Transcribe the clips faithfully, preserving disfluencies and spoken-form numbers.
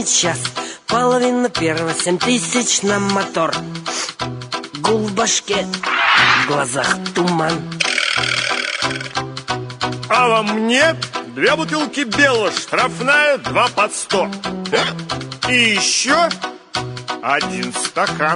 не час, половина первого, семь тысяч на мотор. Гул в башке, в глазах туман. А во мне две бутылки белого, штрафная, два под сто. И еще один стакан.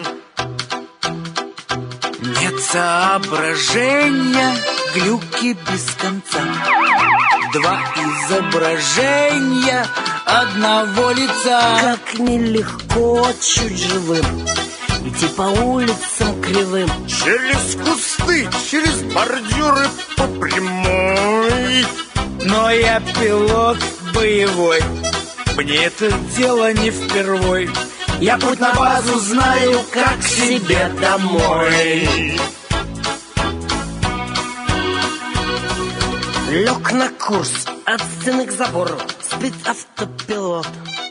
Нет соображения, глюки без конца. Два изображения одного лица. Как нелегко чуть живым идти по улицам кривым. Через кусты, через бордюры по прямой. Но я пилот боевой, мне это дело не впервой. Я путь на базу знаю, как к себе домой. Лег на курс от стены к забору, спит автопилот.